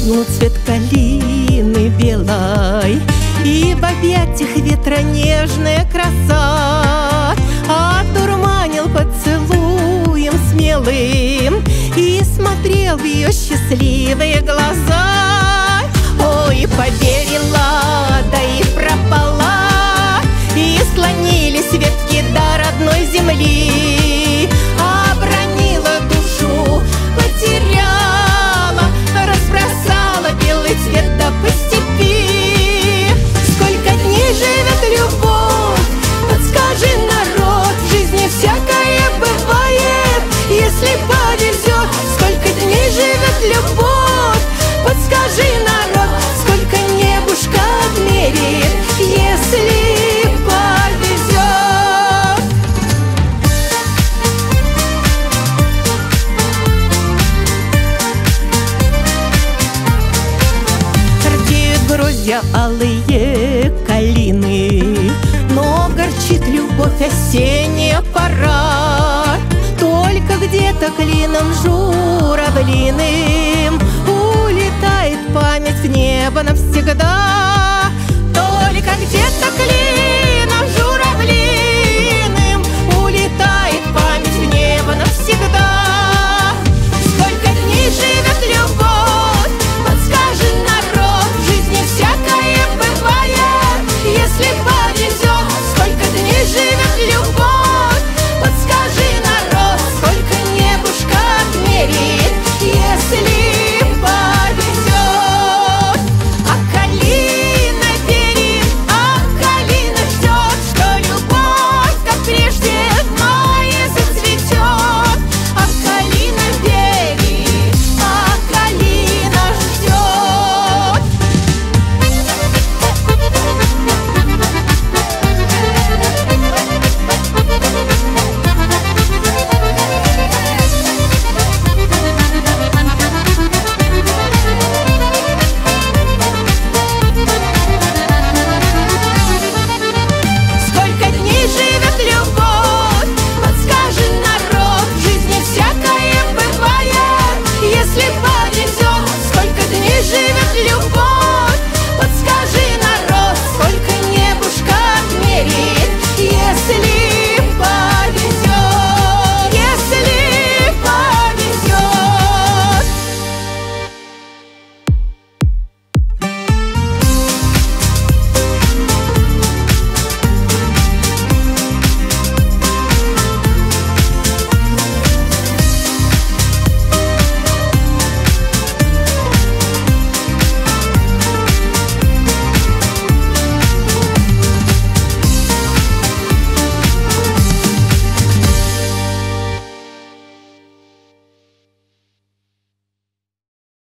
Ну, цвет калины белой, и в объятиях ветра нежная краса одурманил поцелуем смелым и смотрел в ее счастливые глаза. Ой, поверила, да и пропала, и склонились ветки до родной земли. Обронила душу, потеряла, разбросала белый цвет да по степи. Сколько дней живет любовь, подскажи, народ, в жизни всякое бывает, если повезет. Сколько дней живет любовь, подскажи, народ, сколько небушка отмерит, если повезет. Рдеют гроздья алые калины, но горчит любовь осенняя пора. Только где-то клином журавлиным улетает память в небо навсегда.